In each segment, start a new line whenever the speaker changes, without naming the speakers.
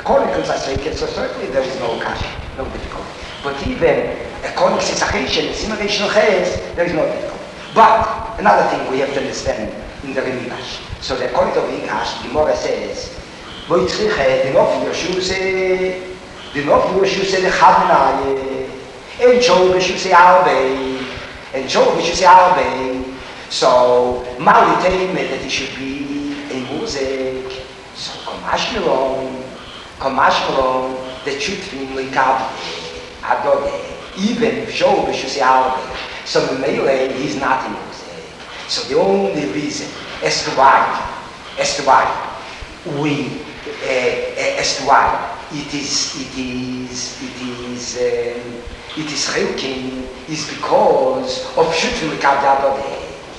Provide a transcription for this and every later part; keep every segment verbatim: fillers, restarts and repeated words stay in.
according to Zasveket, so certainly there is no kasha, no difficulty. But even according to Sitzachation, Simulation Ches, there is no difficulty. But another thing we have to understand in the Rimigash. So the according to Rimigash, the Gemara says, "Lo yitzriche dinof yoshuse, dinof yoshuse lechavnaye, en chol b'shuse arbe, en chol b'shuse arbe." So Mali tell me that it should be a music. So Kamashmelon, Kamashmelon, that should be likab adode, even if Shol b'shuse arbe. So Mele is not in music. So the only reason as to why, as to why we, uh, as to why it is, it is, it is, um, it is chilkin is because of shutfin likab adode.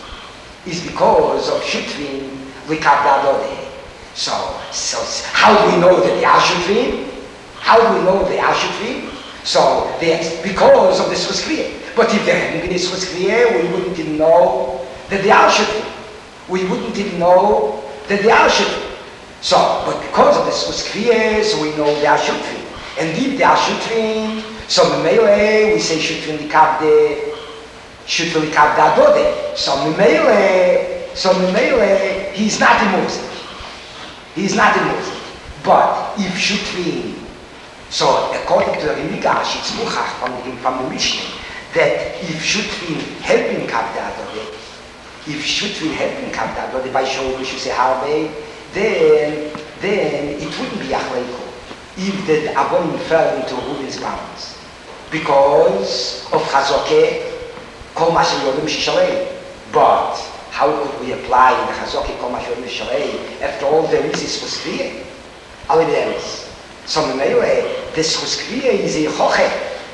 Is because of shutfin likab adode. So, so how do we know that they are shutfin? How do we know they are shutfin? So that's because of the Suskriya. But if there hadn't been a Suskriya, we wouldn't even know that they are shutfin. We wouldn't even know that they are shutfin. So, but because of the Suskriya, so we know they are shutfin. And if they are shutfin, so Memele, we say shutfin likab de, shutfin likab adode. So Memele, so Memele, he's not in music. He's not in music. But if shutfin, so according to the Rimigash, it's muchach from the, from the Mishnah, that if shutfin helping kabda adode, if shutfin helping kabda adode by showing you say harbe, then then it wouldn't be achleiko if the avonim fell into Reuben's bounds because of chazoke kol mashem yodim shishalei. But how could we apply the chazoke kol mashem yodim shishalei after all there is is Suskriya? All there is. So Memele, the Suskriya is a choche,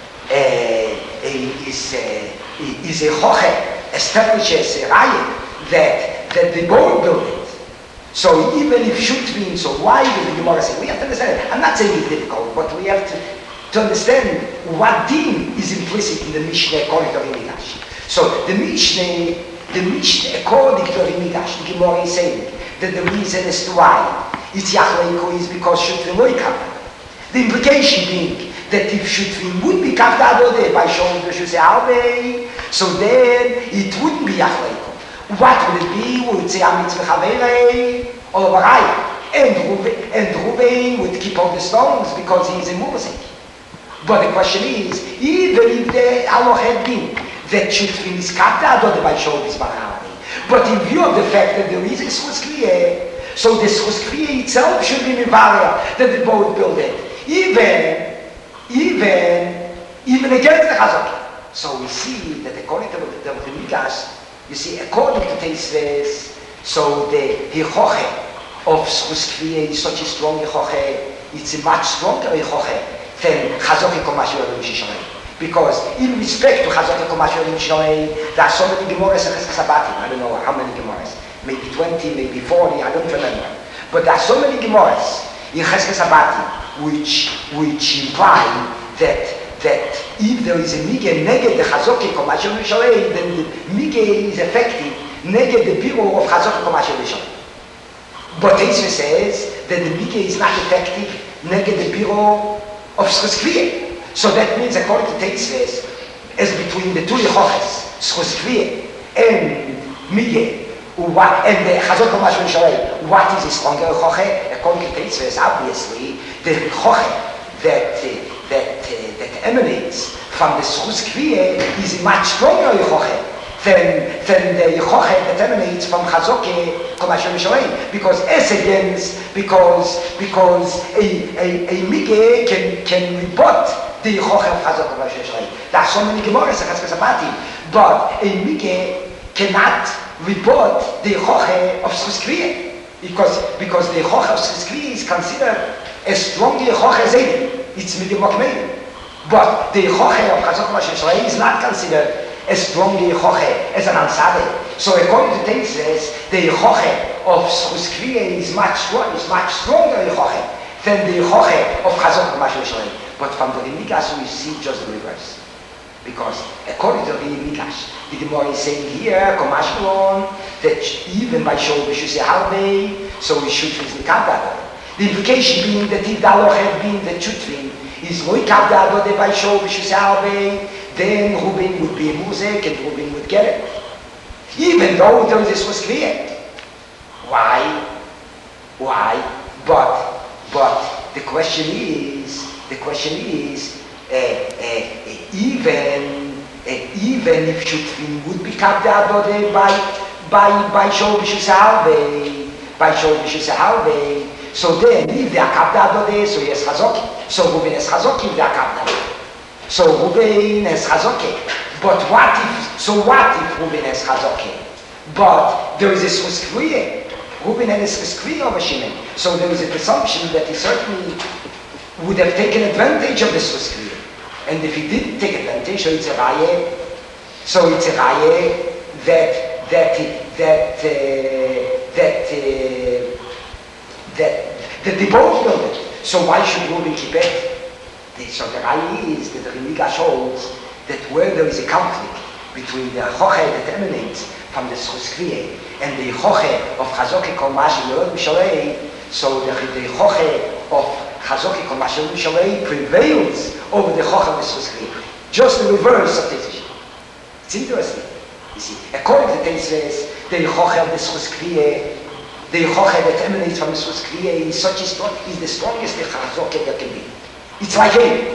uh, is a, is a choche, establishes a raya that, that they both build it. So even if shutfin, so why does the Gemara say? We have to understand it. I'm not saying it's difficult, but we have to, to understand what din is implicit in the Mishnah according to Rimigash. So the Mishnah, the Mishnah according to Rimigash, the Gemara is saying that the reason as to why it's Yachleiko is because shutfin lo yikabda. The implication being that if shutfin would be kabda adode by showing the shuse arbe, so then it wouldn't be Yachleiko. What would it be? Would it say Amitz v'chavele or Barai? And Ruben, and Ruben would keep on the stones because he is a music. But the question is, even if the halach had been that shutfin is kabda adode by showing this arbe, but in view of the fact that there is a Suskriya, so the Suskriya itself should be mivaria that they both build it. Even, even, even against the Chazak. So we see that according to the Rimigash, you see, according to Teisves, so the Hichoche of Suskriya is such a strong Hichoche, it's a much stronger Hichoche than Chazak Komash Yodim Shishalei. Because in respect to Chazak Komash Yodim Shishalei, there are so many Gemaras and Cheskes Abatim. I don't know how many Gemaras. Maybe twenty, maybe forty, I don't remember. But there are so many Gemaras in Cheskes Abatim which which imply that that if there is a mige neged the chazoke komashel mishalei, then the mige is effective neged the biro of chazoke komashel mishalei. But Teisve says that the mige is not effective neged the biro of Suskriya. So that means according to Teisve, as between the two yechoches, Suskriya and mige, and the chazoke komashel mishalei, what is a stronger yechoche? According to Teisve, obviously the choche that uh, that uh, that emanates from the Suskriya is a much stronger choche than than the choche that emanates from Chazoke Komashem Mishalei. Because as against because because a a a mige can can rebut the choche of Chazoke Komashem Mishalei. There are so many Gemaras in Cheskes Abatim, but a mige cannot rebut the choche of Suskriya because because the choche of Suskriya is considered as strong as Choche Zayim. It's Mige Mokmeim. But the Choche of Chazak Komashem Mishalei is not considered as strong as Choche as an Ansade. So according to Teisves, the Choche of Suskriya is much strong, is much stronger Choche than the Choche of Chazak Komashem Mishalei. But from the Rimigash we see just the reverse. Because according to the Rimigash, the Gemara is saying here, Komashmelon, that even by Shol B'Shusei Harbe, so we should use the Kabbalah. The implication being that if the halacha being the Chutfin is Loikav the Adode by Shol B'Shus Arbe, then Reuben would be Muzek and Reuben would get it. Even though this was clear. Why? Why? But, but the question is, the question is, uh, uh, even, uh, even if Shutfin would be Kav the Adode by, by, by Shol B'Shus Arbe, by Shol B'Shus Arbe, so then, if they are Kav the Adode, so yes Chazoki. So Reuben is Chazoki if they are Kav the Adode. So Reuben is Chazoki. But what if, so what if Reuben is Chazoki? But there is a Swiss Kriya. Reuben had a Swiss Kriya over Shimon. So there is a presumption that he certainly would have taken advantage of the Swiss Kriya. And if he did take advantage, so it's a Raya. So it's a Raya that, that, that, uh, that, uh, that, that they both know it. So why should Reuben keep it? So the Raya is that the Rimiga shows that where there is a conflict between the Choche that emanates from the Schus Kriya and the Choche of Chazoki Kol Mashi Yorod B'Shalei, so the, the Choche of Chazoki Kol Mashi Yorod B'Shalei prevails over the Choche of the Schus Kriya. Just the reverse of this. It's interesting. You see, according to Teisves, the Choche of the Schus Kriya, the Choche that emanates from the Schus Kriya is such a strong, is the strongest the Chazoki that can be. It's like him.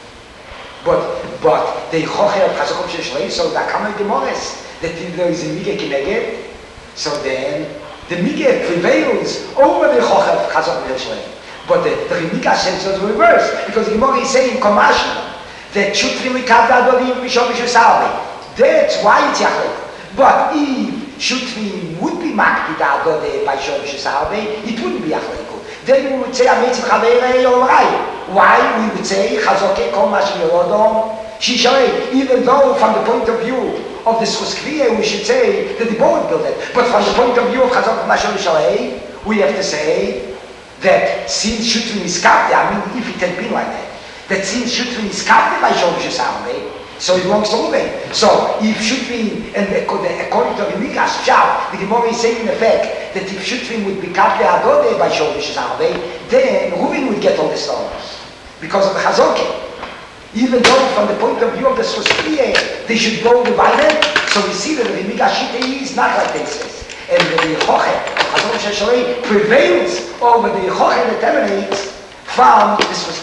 But, but the Choche of Chazoki Kol Mashi Yorod B'Shalei, so the Kamei Gemores, that if there is a Mige Kineged, so then the Mige prevails over the Choche of Chazoki Kol Mashi Yorod B'Shalei. But the, the Rimiga says the reverse, because the Gemara is saying commercial that Shutfin Kav the Adode B'Shol B'Shus Arbe. That's why it's Yachlek. But if Shutfin would be Makpid Adode by Shol B'Shus Arbe, it wouldn't be Yachlek. Then we would say Ametzim Chaverei Yorai. Why we would say Chazoki Kol Mashi Yorodom Shisharei, even though from the point of view of the Schus Kriya we should say that they both build it. But from the point of view of Chazoki Kol Mashi Shisharei, we have to say that since Shutfin is Kapte, I mean if it had been like that, that since Shutfin is Kapte by Shol B'Shus Arbe, so it belongs to Reuben. So if Shutfin, and according to the Migash Pshat, the Gemara is saying in effect that if Shutfin would be Kav the Adode by Shol B'Shus Arbe, then Reuben would get all the stones because of the Chazoki. Even though from the point of view of the Schus Kriya, they should go divided, so we see that the Migash is not like this. And the Choche of Chazoki Sheshalei prevails over the Choche that emanates from the Schus Kriya.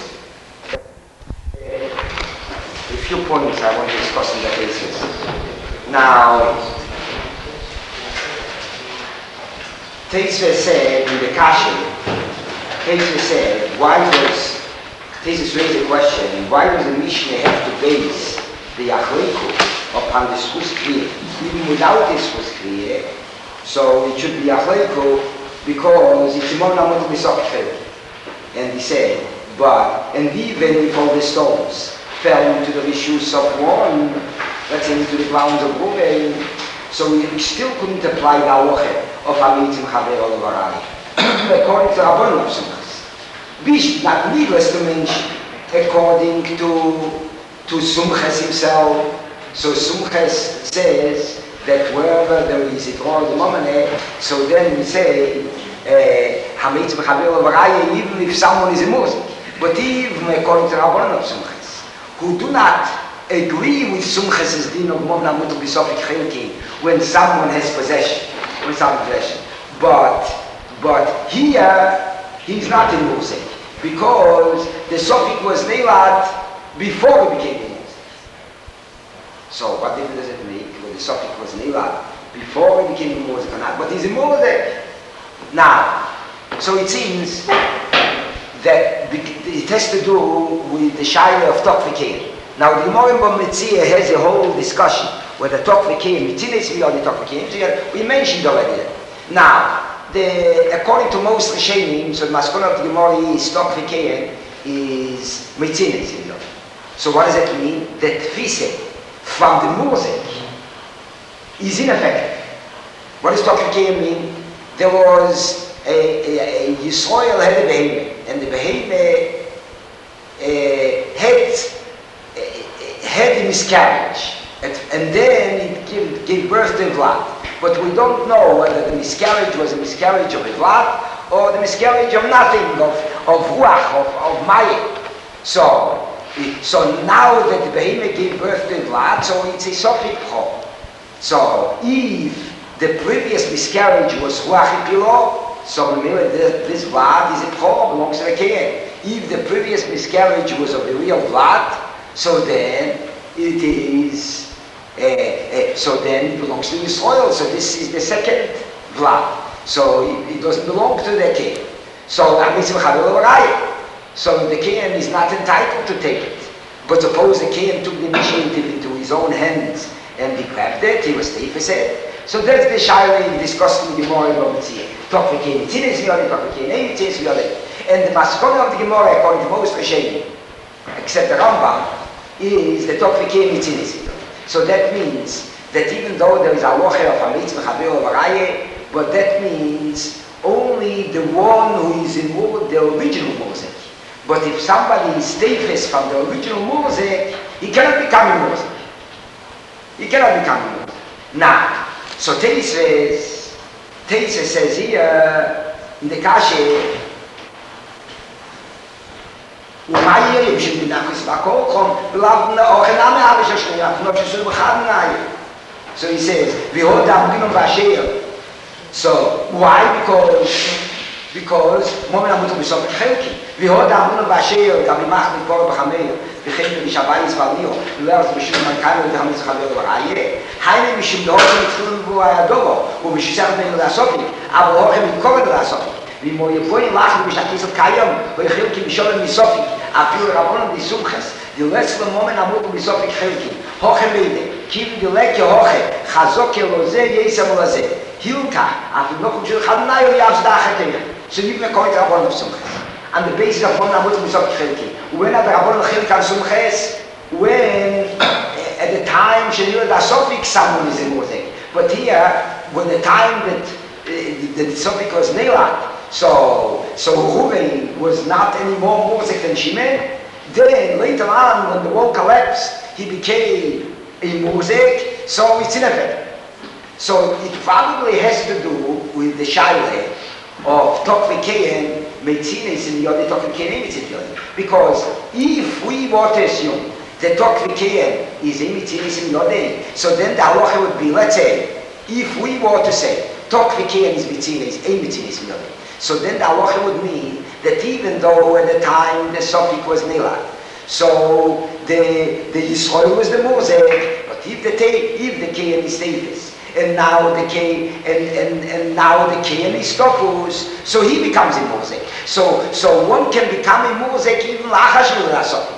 A few points I want to discuss in that basis. Now, Teisves said in the Kashi, Teisves said, why does, Teisves raised a question, why does the Mishnah have to base the Achleiku upon the Schus Kriya? Even without the Schus Kriya, so it should be Achleiku because it's a Monamot B'Sokfel. And he said, but, and even if all the stones fell into the issues of one, let's say into the grounds of Reuben, so we still couldn't apply the halacha of Ametzim Chaver Olavarai. According to Rabbanon of Sumchas. Bish, not needless to mention, according to, to Sumchas himself, so Sumchas says that wherever there is a draw of the Momane, so then we say, Ametzim Chaver Olavarai, even if someone is a Muslim. But even according to Rabbanon of Sumchas, who do not agree with Sumchas' din of Movna Mutu B'Sofik Chelki when someone has possession, when someone possession. But, but here, he's not in Musik, because the Sofik was Neilat before he became a Musik. So what difference does it make when the Sofik was Neilat before he became a Musik or not? But he's a Musik. Now, so it seems that it has to do with the Shaila of Tokvikir. Now the Gemara in Bamitzia has a whole discussion whether Tokvikir, Mitzilis, we already Tokvikir, we mentioned already that. Now, the, according to most Rishonim, so the Maskona of the Gemara is Tokvikir is Mitzilis. So what does that mean? That Tfise from the Musik is ineffective. What does Tokvikir mean? There was a, a, a Yisrael had a behemoth, and the behemoth uh, had, uh, had a miscarriage, and, and then it gave, gave birth to a Vlad. But we don't know whether the miscarriage was a miscarriage of a Vlad or the miscarriage of nothing, of, of ruach, of, of maya. So, so now that the behemoth gave birth to Vlad, so it's a sofik chol. So if the previous miscarriage was ruach ipilo, so this, this Vlad is a chol, belongs to the Kayan. If the previous miscarriage was of the real Vlad, so then it is, uh, uh, so then it belongs to Yisrael. So this is the second Vlad. So it, it doesn't belong to the Kayan. So So the Kayan is not entitled to take it. But suppose the Kayan took the initiative into his own hands and he grabbed it, he was safe as it. So that's the Shaila discussing the Gemara about Mitzvah. Talk for Kayan Tzinis V'yodeh, talk for Kayan Eitzis V'yodeh. And the Maskona of the Gemara, according to most Rishonim, except the Rambam, is the talk for Kayan Tzinis V'yodeh. So that means that even though there is a locher of a mitzvah, chaver of a raya, but that means only the one who is in the original Mosek. But if somebody is stafis from the original Mosek, he cannot become a Mosek. He cannot become a Mosek. Now, so Teisves, Teisves says here in the Kashe, Umayir, Yishim Dinachis Bakolchom, Lavna Ochename Avish Hashniyah, Fnov Shesur B'chadnayim. So he says, V'hod Amrinom V'asher. So, why? Because, because, Momen Amutu B'sofet Chelki. V'hod Amrinom V'asher, Gavimach Mikor B'chameir, V'chem V'shabayis V'alio, V'leras B'shum Mankaim V'chameir V'chameir V'chameir, Haine Mishum D'hochem T'chilun V'ayadovo, V'mishusar B'nei L'asofik, Avo Hochem Mikor L'asofik. V'mo Yepoin Lach V'mishakisot Kayom, V'chilki V'sholem V'sofik, Apil Rabbonon V'sumches, V'leslo Momen Amutu B'sofik Chelki, Hochem V'ide, Kiv V'leke Hoche, Chazok Eloze, Yesam Olaze, Hilka, Apil Nochum Shul Chadnayo Yavz Da'acheteh. So you can call it Rabbonon V'sumches. On the basis of Momen Amutu B'sofik Chelki. When at the Rabbonon Chelki V'sumches, when at the time Shenil Da'asofik someone is in Mosek. But here, when the time that uh, the Sofik was Neilat, so so Reuven was not any more Mosek than Shimon. Then later on, when the wall collapsed, he became a Mosek, so it's in effect. So it probably has to do with the Shaila of Tokvikein, Metzines in Yodeh, Tokvikein Metzines Yodeh. Because if we were to assume that Tokvikein is a Metzines in Yodeh, so then the halacha would be, let's say, if we were to say Tokvikein is Metzines, a Metzines in Yodeh, so then the halacha would mean that even though at the time the Sofik was Neilat, so the the Yisrael was the Mosek, but if the if the Kayan is Tevis, and now the Kayan and, and, and now the Kayan is Topus, so he becomes a Mosek. So so one can become a Mosek even lachash Sofik,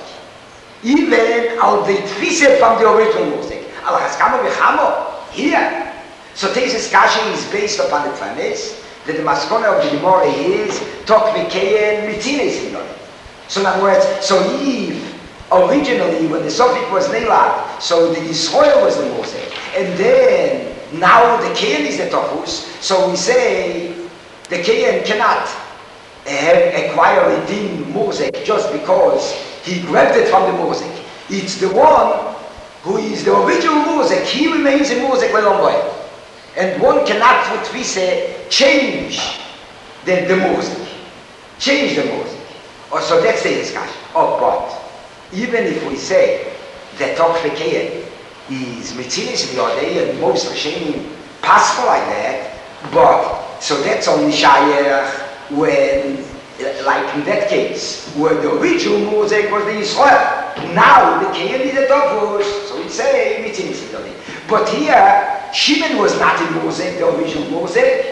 even al the Tfise from the original Mosek. Al Haskamo v'chamo here. So Tesis Kashi is based upon the premise that the maskona of the Gemara is Tok V'keyen Mitzines V'yodeh. So in other words, so if originally when the Sofik was Neilat, so the Yisrael was the Mosek, and then now the Kayan is the Topus, so we say the Kayan cannot have, acquire a din Mosek just because he grabbed it from the Mosek. It's the one who is the original Mosek, he remains a Mosek along the way. And one cannot, what we say, change the, the Mosek. Change the Mosek. Oh, so that's the discussion. Oh, but even if we say that Tok V'keyen is Metzilis V'yodeh, and most Rishonim pass like that, but, so that's only Shayach when, like in that case, where the original Mosek was the Yisrael. Now the Kayan is the Topus, so we say Metzilis V'yodeh. But here, Shimon was not in Mosek, the original Mosek.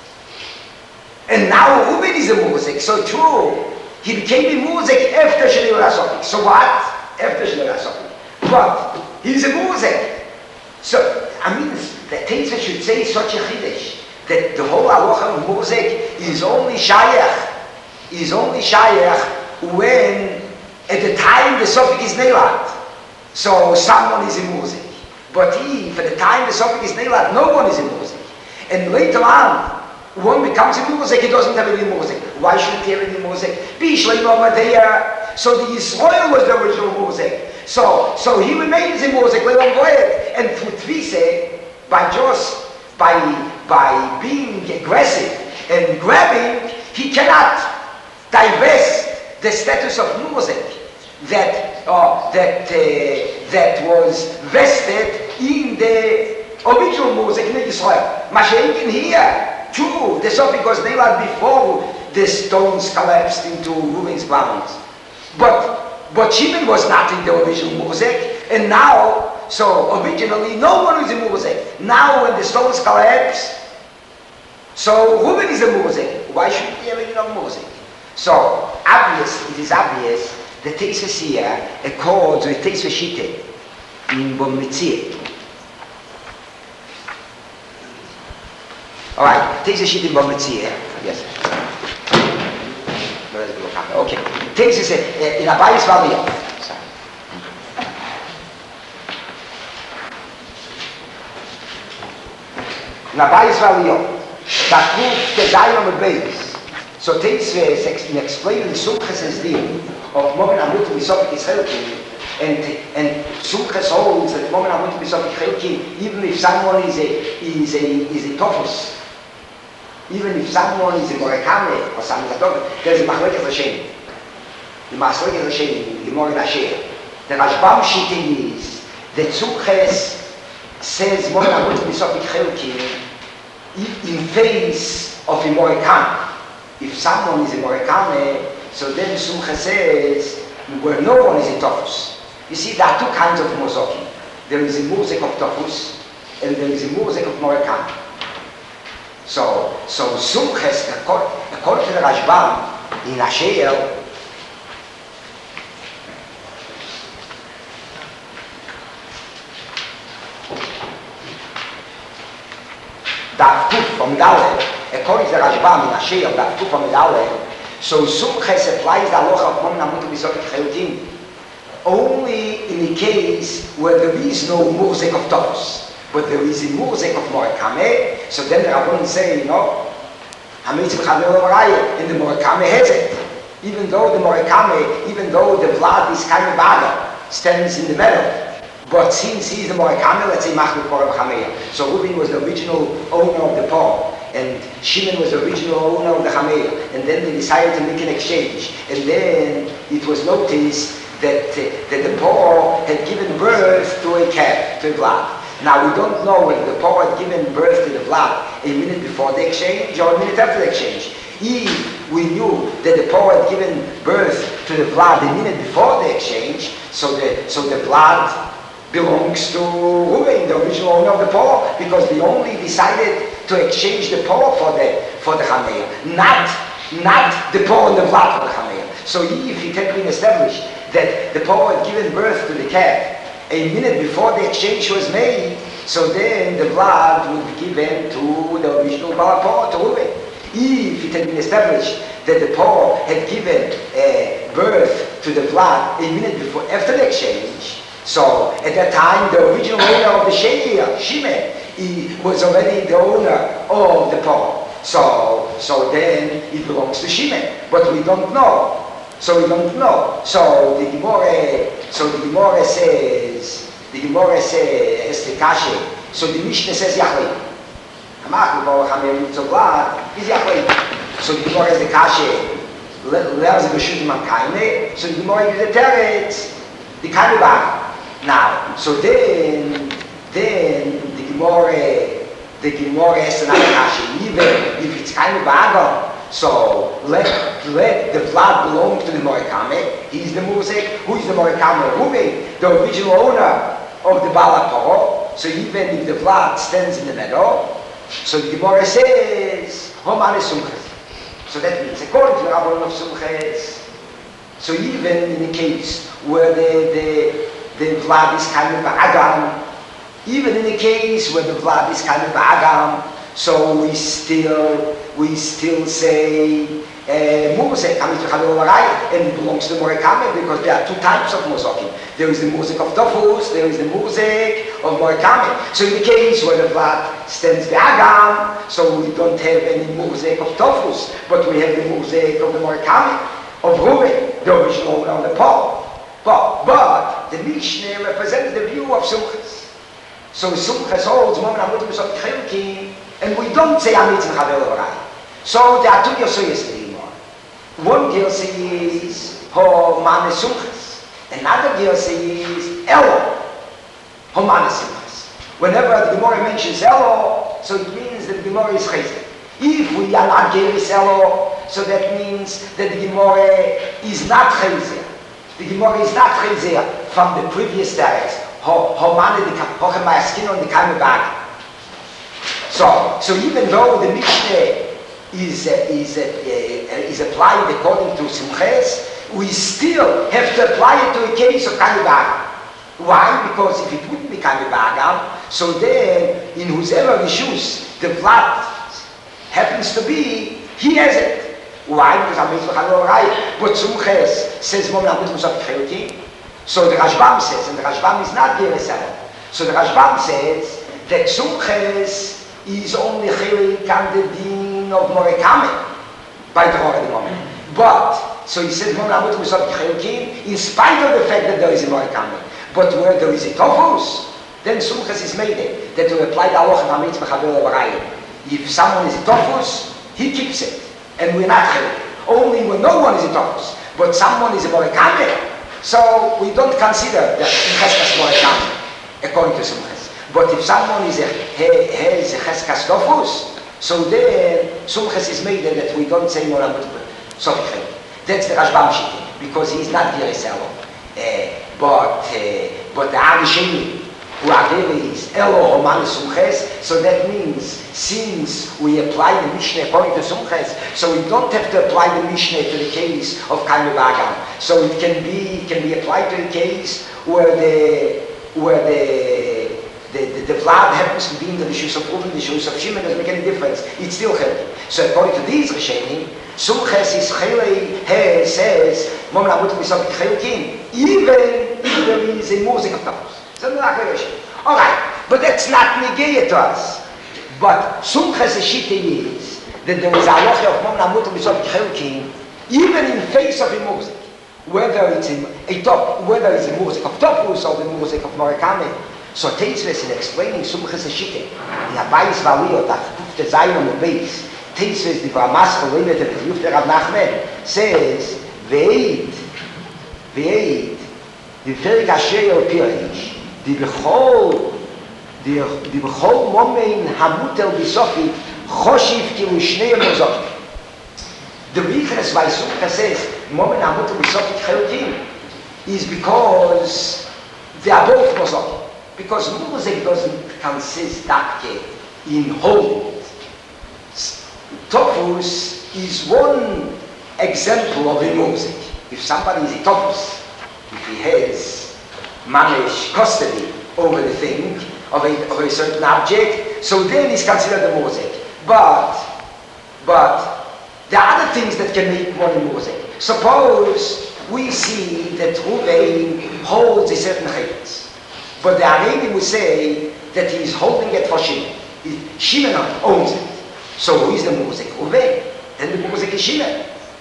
And now Reuben is a Mosek. So true, he became a Mosek after Shenil HaSofik. So what? After Shenil HaSofik. But he's a Mosek. So, I mean, the Teisva should say such a Chiddush, that the whole halacha of Mosek is only Shayach, is only Shayach when, at the time the Sofik is Neilat. So someone is a Mosek. But if at the time the Sofik is Neilat, no one is a Mosek. And later on, one becomes a Mosek, he doesn't have any Mosek. Why should he have any Mosek? Bishlei over there. So the Yisrael was the original Mosek. So so he remains a Mosek, let him go ahead. And through Tvise, by just by by being aggressive and grabbing, he cannot divest the status of music that uh, that uh, that was vested in the original music in Israel. Mashiach here, too, the Sophie was nailed before the stones collapsed into Reuben's garments. But but Shimon was not in the original music, and now, so originally no one is in music. Now when the stones collapse, so Reuben is in music. Why should we have any other music? So obvious, it is obvious the Tesis here accords with Tesis Shite in Bomitzir. All right, Tesis Shite in Bomitzir. Yes. Okay. Tesis in Abayis Valio. In Abayis Valio. That proof the diamond base. So Tesis in explaining Sumchas as deal of Momen Amut Misopik Israelkin, and and Sumchas holds that Momen Amut Misopik Israelkin, even if someone is a is a is a Tophus, even if someone is a Morekame or something like that, there's a Machlekes Hashem. The Machlekes Hashem, the Moren Asher. The Rashbam Shitting is the Sumchas says Momen Amut Misopik Israelkin in face of a Morekame. If someone is a Morekame, so then Sumcha says, where no one is a Tophus. You see, there are two kinds of Mozokim. There is a music of Tophus, and there is a music of Morekame. So, so Sumchas, according to the Rashbam, in Asher, Daf Tuf from Dalet, according to the Rashbam in Asher, Daf Tuf from Dalet, so Sumchas applies the halacha of Momen Amut Misopik Chayutim only in the case where there is no music of Tophus, but there is a music of Morekame. So then the Rabbanim say, you know, Hamitzim Chaver Maraya, and the Morekame has it. Even though the Morekame, even though the blood is kind of baga, stands in the middle. But since he is the Morekame, let's say Machmir Korah Chameya. So Reuben was the original owner of the paw, and Shimon was the original owner of the Chameya. And then they decided to make an exchange. And then it was noticed that, uh, that the paw had given birth to a calf, to a blood. Now we don't know whether the paw had given birth to the blood a minute before the exchange or a minute after the exchange. If we knew that the paw had given birth to the blood a minute before the exchange, so the, so the blood belongs to Reuben, the original owner of the paw, because we only decided to exchange the paw for the for the Chameya, not not the paw and the blood for the Chameya. So if it had been established that the paw had given birth to the calf a minute before the exchange was made, so then the blood would be given to the original paw, to Reuben. If it had been established that the paw had given uh, birth to the blood a minute before after the exchange, so at that time, the original owner of the Sheir, Shimon, he was already the owner of the paw. So, so then it belongs to Shimon, but we don't know. So we don't know. So the Gemara, so the Gemara says, the Gemara says, Estekashe. So the Mishnah says Yachleid. Hamach Baruch Hamir Mitzvah Blood is Yachleid. So the Gemara is the Kashe. Le'er ze b'shut man kaine. So the Gemara is the Teretz, the Kanibah. Now, so then, then the Gemara, the Gemara has another kasha. Even if it's kind of baga, so let let the blood belong to the Morekame. He's the music. Who is the Morekame? Reuben, the original owner of the Balaporo. So even if the blood stands in the middle, so the Gemara says, Homan Sumches. So that means according to the Rabbanon of Sumches. So even in the case where the the the blood is kind of agam, even in the case where the blood is kind of agam, so we still we still say music, and it belongs to Morekame because there are two types of mozokim. There is the music of Tophus, there is the music of Morekame. So in the case where the blood stands the agam, so we don't have any music of Tophus, but we have the music of the Morekame, of Reuben, the original owner of the paw. But, but the Mishnah represents the view of Sumchas. So Sumchas holds Momen Amut Misopik Chayutim, and we don't say Amitzim Chaver L'Varai. So there are two Yosoyes in the One Girsa is Ho Mane Sumchas. Another Girsa is Elo Ho Mane Sumchas. Whenever the Gemara mentions Elo, so it means that the Gemara is Chesed. If we are not Geris Elo, so that means that the Gemara is not Chesed. The Gemara is not Chesed from the previous text. Ho Ho Mane the Hochem Skin on the Kaime Bag. So, so even though the Mishnah is, uh, is, uh, uh, is applied according to Simches, we still have to apply it to a case of Kanibagam. Why? Because if it wouldn't be Kanibagam, so then in whosever Rishus the blood happens to be, he has it. Why? Because I'm making right. But Simches says, so the Rashbam says, and the Rashbam is not Gerisel. So the Rashbam says that Simches is only Chilik and the Din of Morekame by the Hora the moment. But, so he said, in spite of the fact that there is a Morekame, but where there is a Tofus, then Sumchas is made it, that to apply the Aloch and Hamitz Mechaber Levarayim. If someone is a Tofus, he keeps it, and we're not Chilik. Only when no one is a Tofus, but someone is a Morekame, so we don't consider that in Cheskas Morekame, according to Sumchas. But if someone is a, has a Cheskas Tofus, so then Sumchas is made that we don't say more about so that's the Rashbam Shittim, because he's not Gerisel. Uh, but uh, but the Arishini, who are there is Elo Homan Sumches, so that means since we apply the Mishnah according to Sumches, so we don't have to apply the Mishnah to the case of Kaime Bagam. So it can be it can be applied to the case where the where the The, the, the blood happens to be in the Rishus of Reuven, the Rishus of Shimon, doesn't make any difference. It's still Chelei. So according to these Rishonim, Sumches is Chelei, He says, Mom Lamut Misov Chelkin, even if there is a music of Tavos. So not like a Alright, but that's not negated to us. But Sumches Shite is that there is a Aloche of Mom Lamut Misov Chelkin, even in face of a music. Whether it's a, a top, whether it's the music of Topus or the music of Morekame. So Teisves in explaining Sumches Shite, in Abayis Valiyot, the Zayin on the base, Teisves the Bramas Cholemet and the Yufter Rav Nachman says, Ve'ed, Ve'ed, the Ferik Asher Yol Pirish, the Bechol, the Bechol Momein Hamutel Bisofi, Choshiv Kilu Shnei Mozoki. The reason why Sumches says, Momein Hamutel Bisofi Chelkin, is because they are both Mozoki. Because music doesn't consist that in holding it. Tofus is one example of a music. If somebody is a tofus, if he has managed custody over the thing, of a, of a certain object, so then it's considered a music. But, but there are other things that can make one music. Suppose we see that Ruvain holds a certain chayetz. But the Arabian would say that he is holding it for Shimon. Shimon owns it. So who is the music? Ruvain. Then the music is Shimon.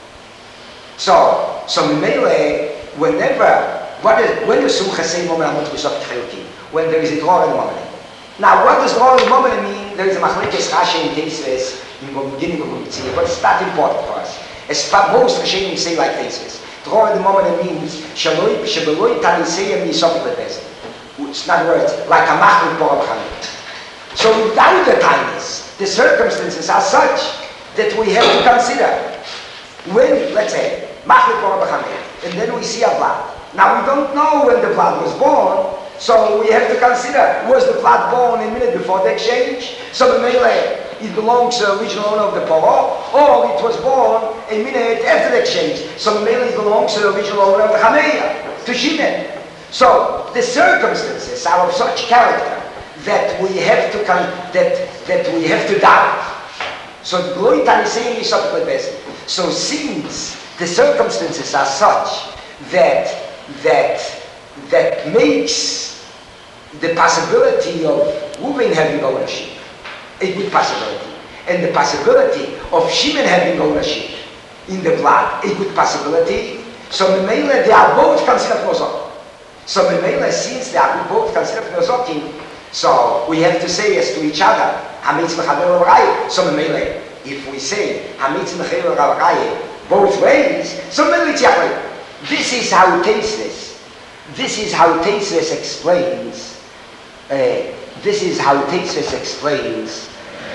So, so Mimele, whenever, what is, when does Sumcha say when there is a draw in the moment? Now, what does draw in the moment mean? There is a machlekes Rashi in Teisves in the beginning of the Mitzvah, but it's not important for us. As most Rishonim say like Teisves. Draw in the moment means Shaloi Shabeloi Taliseyem Yisofik Lebezin. It's not words like a machlik borabachamit. So without the kindness, the circumstances are such that we have to consider when, let's say, machlik borabachamit, and then we see a blood. Now we don't know when the blood was born, so we have to consider, was the blood born a minute before the exchange? So the mele, it belongs to the original owner of the poro, or it was born a minute after the exchange. So the mele belongs to the original owner of the chameya, to Shimon. So the circumstances are of such character that we have to con that that we have to doubt. So the glory is saying is something like this. So since the circumstances are such that that that makes the possibility of Reuven having ownership a good possibility, and the possibility of Shimon having ownership in the blood a good possibility. So Memele, they are both considered Mozok. So Memele, since they are both considered Mozokim, so we have to say as to each other, Hamitz Mechaber Ravaraye. So Memele, if we say Hamitz Mechaber Ravaraye, both ways. So this is how Tosfos, this is how Tosfos explains, uh, this is how Tosfos explains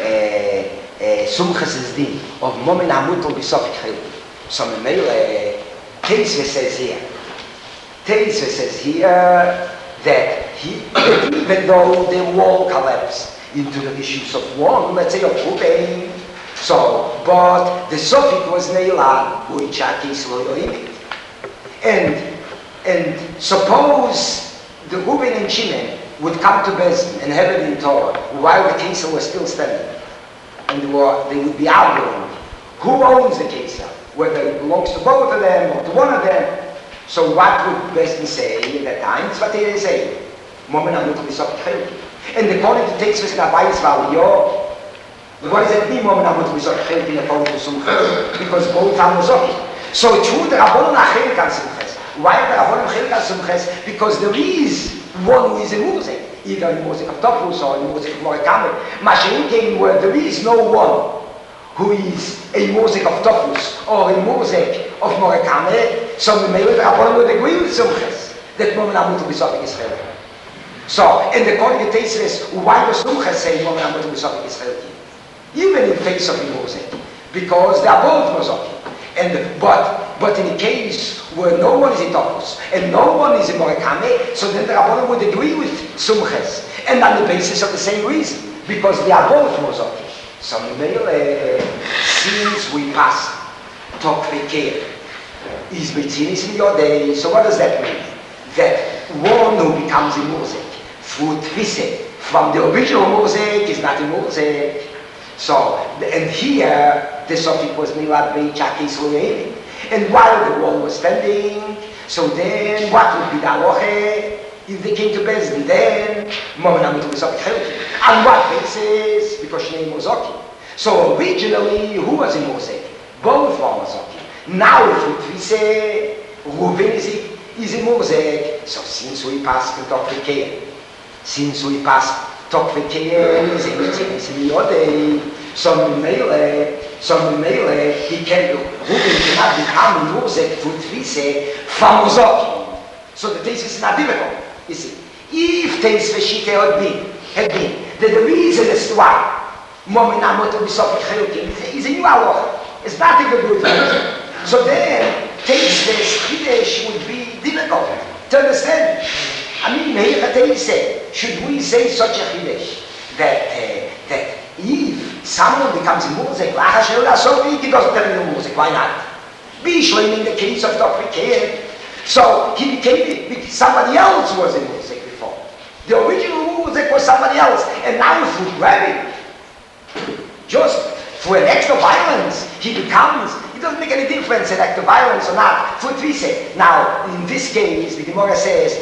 Sumchas Din of Momen HaMutal B'Sofik Chilki. So Tosfos says here, Tosfos says here that, he, that even though the wall collapsed into the issues of one, let's say of Ruben, so, but the Sofik was Neilad, which Akis lo yoimit. And, and suppose the Ruben and Shimon would come to Bezdin and have it in Torah while the Kesel was still standing. And they, were, they would be arguing, who owns the Kesel? Whether it belongs to both of them or to one of them. So what would Bezdin say at that time? It's what they say. Momen HaMutal B'Sofik Chilki. And according to Tosfos in Abayis V'Aliyah, what does it mean, Momen HaMutal B'Sofik Chilki, according to Sumchas? Because both are Mozokit. So true, the Rabbanon are Chelik on Sumchas. Why are the Rabbanon Chelik on Sumchas? Because there is one who is a Muzik, either a Muzik of Topus or a Muzik of Morekame. Mashiach came where there is no one who is a Muzik of Topus or a Muzik of Morekame. So the Rabbanon would agree with Sumchas that Momen HaMutal B'Sofik is Chelik. So, and according to Tosfos, why does Sumchas say Momen HaMutal B'Sofik is Chelik? Even in face of a Muzik, because they are both Mozokim. And but but in a case where no one is in Topus and no one is in Morekame, so then the Rabbanon would agree with Sumchas, and on the basis of the same reason, because they are both Mozokim. So uh, since we passed Tok Vekeh is Betzinis in your day, so what does that mean? That one who becomes a Muzik through Tvise from the original Muzik is not a Muzik. So, and here, the Sofik was Milad Beichakis Lu'elim. And while the wall was standing, so then what would be the Aloche if they came to Bezdin? Then, Momen HaMutal B'Sofik Chilki. On what basis? Because Shnei Mozokim. So originally, who was in Mozik? Both were Mozokim. Now, if we say, Reuven is, is in Mozik, so since we passed to Tok Vekeh, since we passed Tok Vekeh is in the Yodei, so Mimele, so Mimele, he can, Reuven cannot become Muzik through Tvise from Mozokim. So the Tosfos is not difficult, you see. If Tosfos Shita had been, had been, that the reason is why Momen HaMutal B'Sofik Chilki is a new halacha. It's nothing to do with Muzik. So then, Tosfos Chidesh would be difficult to understand. I mean, say, should we say such a chidesh that uh, that if someone becomes a Muzik, so he doesn't tell me the Muzik, why not? Be showing in the case of Tok Vekeh. So he became somebody else was a Muzik before. The original Muzik was somebody else, and now through grabbing, just for an act of violence, he becomes. It doesn't make any difference an act of violence or not. For Tvise. Now, in this case, the Gemara says,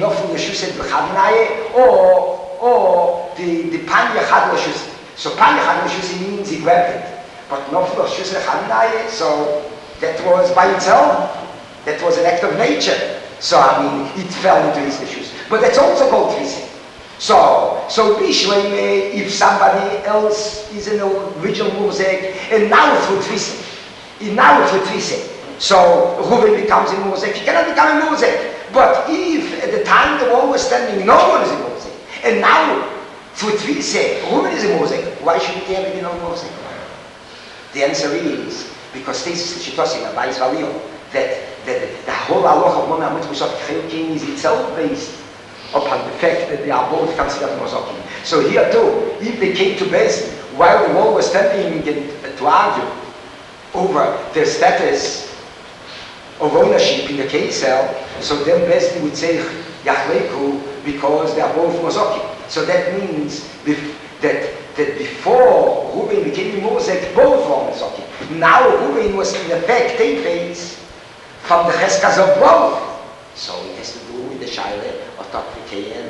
or or the the Pan Yachad L'Shused. So Pan Yachad L'Shused means he grabbed it. But Noflu L'Shused L'Chadinaye, so that was by itself. That was an act of nature. So I mean, it fell into his L'Shused. But that's also called Tvise. So, so Bishleim, if somebody else is an original Muzik, and now through Tvise, now through Tvise, so Reuven becomes a Muzik, he cannot become a Muzik. But if at the time the wall was standing, no one is a Muzik, and now through Tvise, Reuven is a Muzik, why should he ever be no Muzik? The answer is, because Tosfos Shitosim, Abayis V'Aliyah, that, that the whole halacha of Momen HaMutal B'Sofik Chilki is itself based upon the fact that they are both considered Mozokim. So here too, if they came to Bezdin while the wall was standing and to argue over their status of ownership in the Kesel, so then Bezdin would say Yachleiku because they are both Mozokim. So that means that, that before Reuven became Muzik, both were Mozokim. Now Reuven was in effect Tosfos from the Cheskas of both. So it has to do with the Shaila of Tok Vekeh.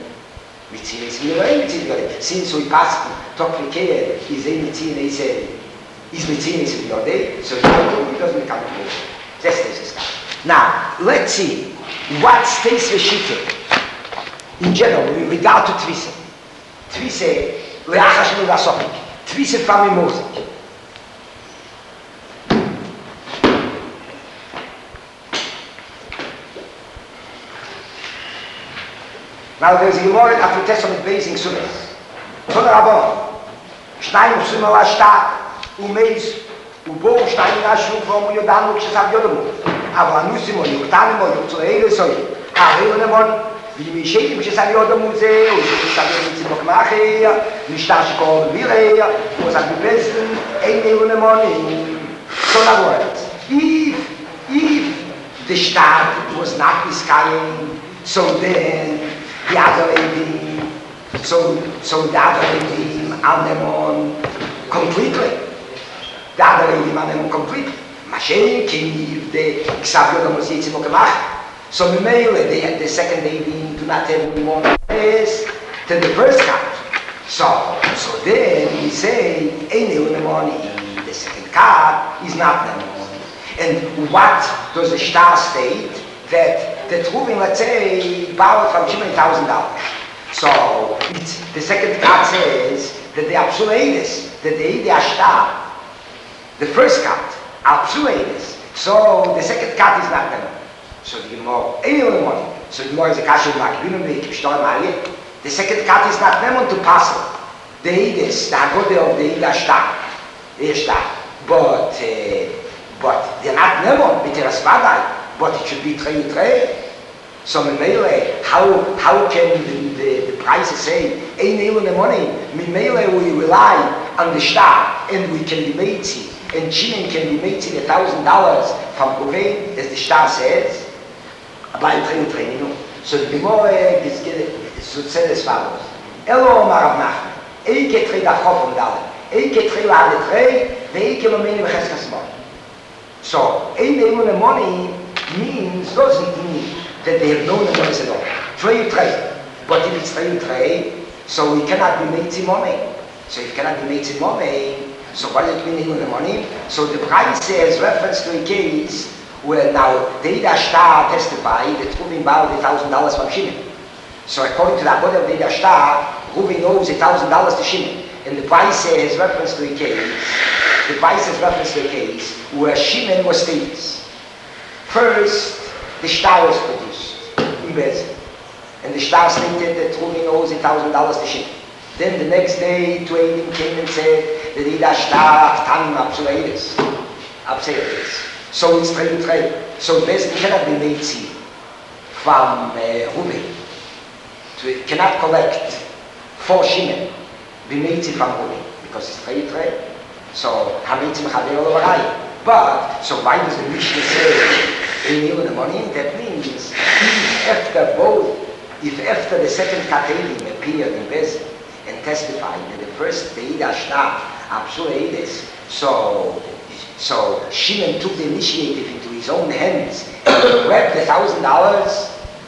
Since we passed Tok Vekeh is a Mitzin, he said, is Mitzin is in your day, so it doesn't become a Muzik. That's this guy. Now, let's see what's Tosfos Shita in general in regard to Tvise. Tvise, Le'achas L'Sofik. Tvise from a Muzik. Now there's a Gemara after Testament basing Sunnahs. Von Rabban. Shnayim Sunnah la Shta, Umeis, Ubo, Shnayim la Shuf, Om Yodanu, Kshasav Yodamu. Aber Anusim, O Yuktanim, O Yuktureile, Soy. Hareil Nemon, Vimishayim, Kshasav Yodamu, Ze, O Kshasav Yodamu, Tzibok Mache, Mishtar Shikol, Vire, O Zag Bebezen, Ein Nemon. So in other words, if, if the Shtar was not Niskayim, so then the other lady, so, so the other lady, Anemon, completely. The other lady, Anemon, completely. Mashen came the Xavier was Yitzim Okemach. So the male, the, the second lady, do not have any more space than the first cat. So, so then we say, Eine Unemoni, the second cat is not Nemon. And what does the Shtar state? That the Truvin, let's say, borrowed from Shimon a thousand dollars. So it's, the second cut says that the Apsuleides, that the Ide Ashtar, the first cut, Apsuleides. So the second cut is not Nemon. So the Gemara, any other one. So the Gemara is a Kasha Makvinum, the Kishtar Mariet. The second cut is not Nemon to pass it. The Ides, the Hagode of the Ide Ashtar, the Ashtar. But, uh, but they're not Nemon, with the Rasvadai. But it should be trade trade. So Mimele, how how can the, the, the prices say, Ein Eilon the money? Mimele, we rely on the Shtar, and we can be matey, and Shimon can be matey a thousand dollars from Ruvain, as the Shtar says. By trade trade, so the Gemara is said as follows: Elo Marav Nachman, Eike trade achof from Dalet, Eike trade la trade, Veike Lomeni v'Cheskas Mon. So Ein Eilon the money means, doesn't mean that they have known the money at all. Trade, trade. But if it's trade, trade, so we cannot be making money. So if you cannot be making money, so what does it mean in the money? So the price says reference to a case where now the Ida Shtar testified that Ruvin borrowed a thousand dollars from Shimon. So according to the Abode of the Ida Shtar, Ruvin owes a thousand dollars to Shimon. And the price says reference to a case, the price says reference to a case where Shimon was status. First, the Shtar was produced in Bezer. And the Shtar stated that Ruvin owes a thousand dollars to Shimon. Then the next day, two Eidim came and said that Ida Shtar Tanim Apsuleides. Apsuleides. So it's trade trade. So Bezer cannot be made see from uh, Ruvin. So it cannot collect for Shimon, be made see from Ruvin, because it's trade trade. So Hamitzim Chaver Olarai. But, so why does the Mishnah say in the money? That means if after both, if after the second Katelim appeared in Bezer and testified that the first Deida Shtar, Apsuleides, so, so Shimon took the initiative into his own hands and grabbed the thousand dollars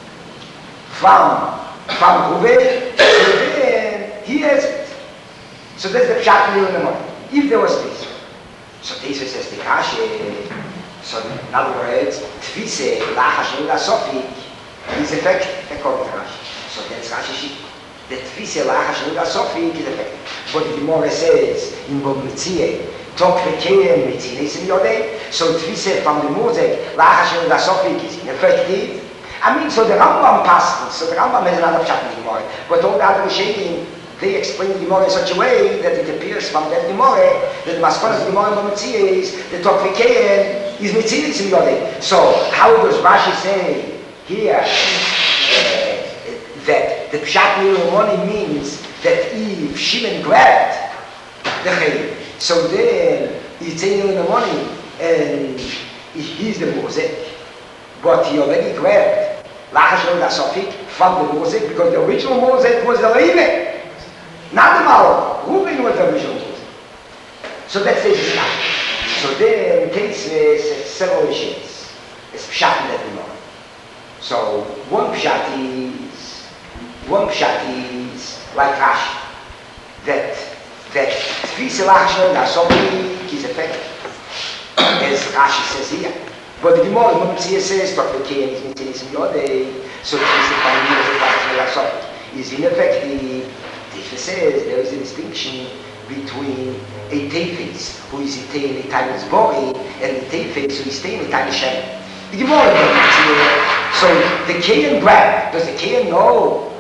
from, from Reuven, so then he has it. So that's the Pshat in the money. If there was this. So Tesis says the Kashe, so in other words, Tvise, Lachashem, La Sofik, is effect according to Rashi. So that's Rashi. The Tvise, Lachashem, La Sofik is effect. But the Gemara says in Bob Mitzieh, Tok Rekeem, Mitzines in Yodei, so Tvise from the Mosek, Lachashem, La Sofik is ineffective. I mean, so the Rambam passed, so the Rambam has another chapter in the Gemara, but all the other Rishenim, they explain the Gemara in such a way that it appears from that Gemara that the Maskonas of the Gemara in Mitzvah is the Tokvikein is Mitzvah in Yodei. So how does Rashi say here uh, that the Pshat Nirumoni means that if Shimon grabbed the Chayim, so then it's in the money and he's the Mosek, but he already grabbed Lachashon Dasofik from the Mosek because the original Mosek was the Levi. Not the Mao, Reuven was the original Mosek. So that's the Mishnah. So then, case is several issues. It's Pshat in that we know. So one Pshat is, one Pshat is like Rashi, that that Tfis Lachashon Dasofik is effective, as Rashi says here. But the Gemara in Mitzvah says that the Kain is Mitzvah in Yodei, so Tfis Lachashon is ineffective. It says there is a distinction between a Tefes who is in a Tainis Bori and a Tefes who is in a Tainis Shem. The Gemara, so the Kain grab, does the Kain know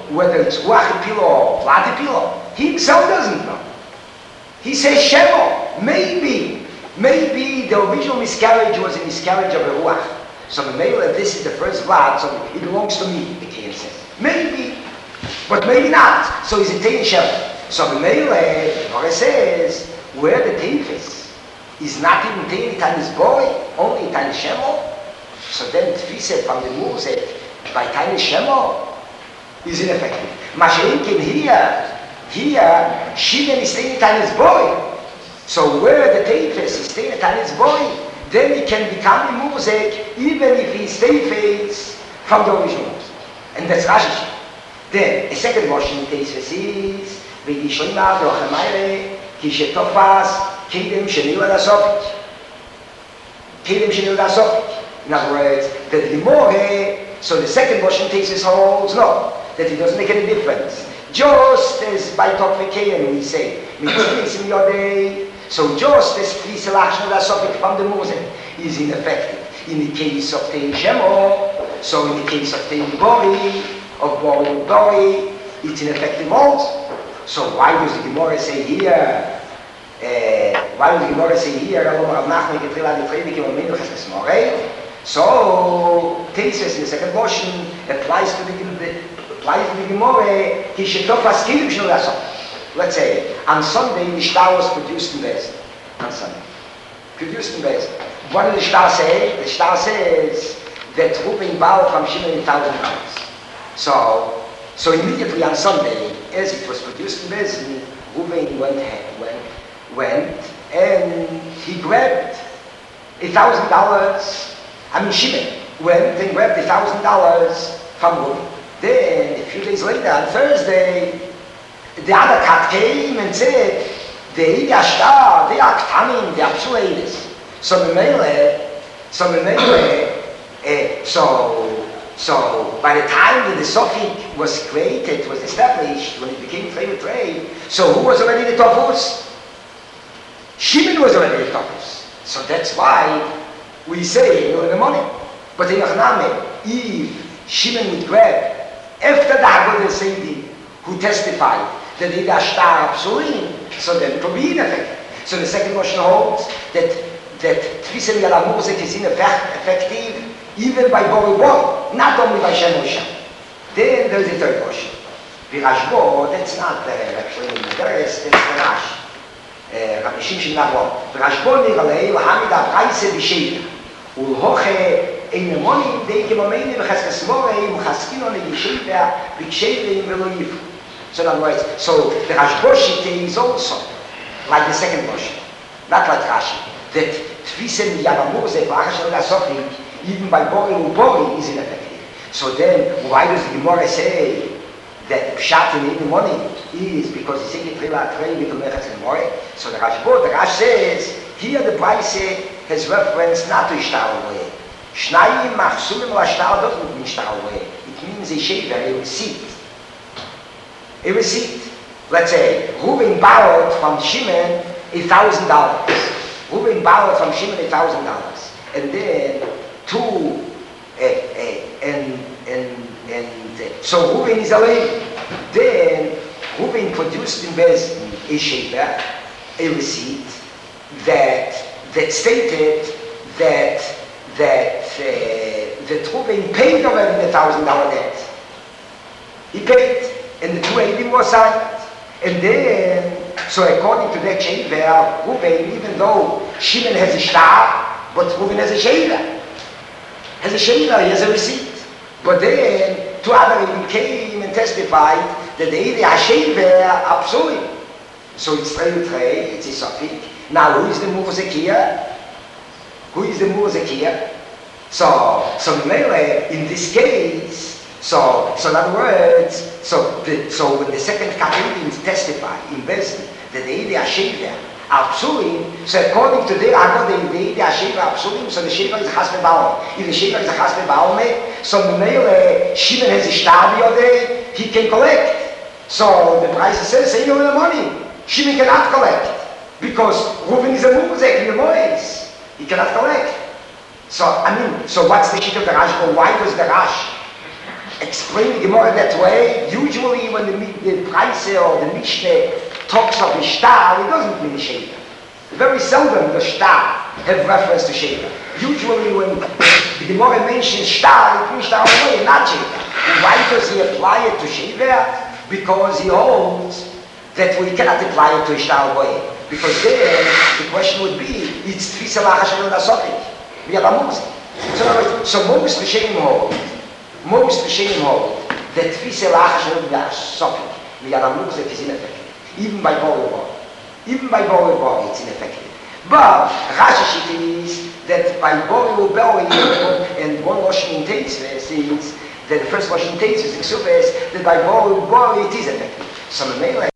whether it's Ruach Epilo or Vlad Epilo. He himself doesn't know. He says Shemo. Maybe, maybe the original miscarriage was a miscarriage of a Ruach. So the male, this is the first Vlad, so it belongs to me, the king says. Maybe, but maybe not. So he's a Tein Shemo. So the male, the Gemara says, where the Teif is, is not even Tein Tanis boy, only Tanis Shemo. So then Tfise from the Muzet by Tanis Shemo is ineffective. Mashenkin here, here, Shimon is Tein Tanis boy. So where the Teif is, is Tein Tanis boy, then he can become a Muzek even if he stays from the original Muzek. And that's Rashi. Then, a second version of Teis is וישלמה ברוחמיירה כשתופס קדם שניהו לסופית. קדם שניהו לסופית. In other words, that the more, so the second version thesis holds, no, that it doesn't make any difference. Just as by Topfikeyan we say, so just as Tliselachshna Lasopik from the Mosem is ineffective. In the case of Tein Shemo, so in the case of Tein Bori, of Bori Bori, it's ineffective also. So why does the Gemara say here, uh, why does the Gemara say here, so thesis in the second portion applies to the applies to the Gemara, let's say, on Sunday the star was produced in West. On Sunday. Produced in West. What does the star say? The star says that Reuben borrowed from Shimon a thousand dollars. So So immediately on Sunday, as it was produced in Bezin, Reuben went, went, went and he grabbed a thousand dollars. I mean, Shimon went and grabbed a thousand dollars from Reuben. Then, a few days later, on Thursday, the other cat came and said, "The Yashtar, they are coming, they are psuleides." So the mele, so the mele, uh, so. So, by the time that the Sophic was created, was established, when it became Frame Trade, so who was already the Topus? Shimon was already the Topus. So that's why we say, you know, in the morning. But in Achname, if Shimon would grab, after the Haggadah Seidi, who testified that they are star absolute, so then it will be ineffective. So the second motion holds that that Tfisem Yalamuzet is ineffective, even by Bori Bori, not only by Shem Moshe. Then there is a third portion. The Rashbo, that's not uh, actually in the rest, that's the Rash. Rabbi Shimshon Navon. The Rashbo niralei, l'hamid ha-praise b'sheita. Ulhoche, ein nemonim, dei kemomeni v'cheskes morei, m'chaskino ne-yesheita, v'ksheita v'lo yifu. So in other words, so the Rashbo shite is also like the second portion, not like Rashi, that Tfisem Yalamuzet, v'achashem la-sofik, even by Bori Ubori is ineffective. So then, why does the Gemara say that Pshat in the morning is because the second Trila Trei with the Mechas and More? So the Rashbo, the Rash says, here the Braise has reference not to Ishtar away. Shnayim Machsumim Lashtar doesn't mean Ishtar away. It means a shaver, a receipt. A receipt. Let's say, Reuben borrowed from Shimon a thousand dollars. Reuben borrowed from Shimon a thousand dollars. And then, two, uh, uh, and, and, and, uh, so Reuben is alone. Then, Reuben produced in Bezin a shaver, a receipt, that, that stated that, that, uh, that Reuben paid already the thousand dollar debt. He paid, and the two eighty was signed. And then, so according to that shaver, Reuben, even though Shimon has a star, but Reuben has a shaver. Has a shaver, he has a receipt. But then, two other even came and testified that the Eidei HaShaver are psulim. So it's Trei U'Trei, it's a Sophic. Now, who is the Muvazek here? Who is the Muvazek here? So, so in this case, so, so in other words, so, the, so when the second Kapilim testify in Bezin that the Eidei HaShaver are psulim, so according to their Haggadah, the Eidei HaShaver are psulim, so the shaver is a Chasme Baal. If the shaver is a Chasme Baal, so Mimele, Shimon has a shtar biyodei, he can collect. So the price says, say you the money. Shimon cannot collect, because Reuben is a Muvazek in the Mois. He cannot collect. So, I mean, so what's the sheet of the Rash? Or why does the Rash, explain the Gemara that way. Usually when the, the Praise or the Mishnah talks of the shtar, it doesn't mean Sheva. Very seldom the shtar have reference to Sheva. Usually when the Gemara mentions shtar, it means shtar away, not Sheva. Why does he apply it to Sheva? Because he holds that we cannot apply it to shtar away. Because then the question would be, it's Tfisa Lachashel Nasopik. We are a So, so most Rishonim hold, most Rishonim hold that Tfisa Lachashel Nasopik. We are a that is ineffective. Even by Bori Bori. Even by Bori Bori, it's ineffective. But Rashi is that by Bori Bori and one Lashon in Teitzves is that the first Lashon in Teitzves is that by Bori Bori it is effective. So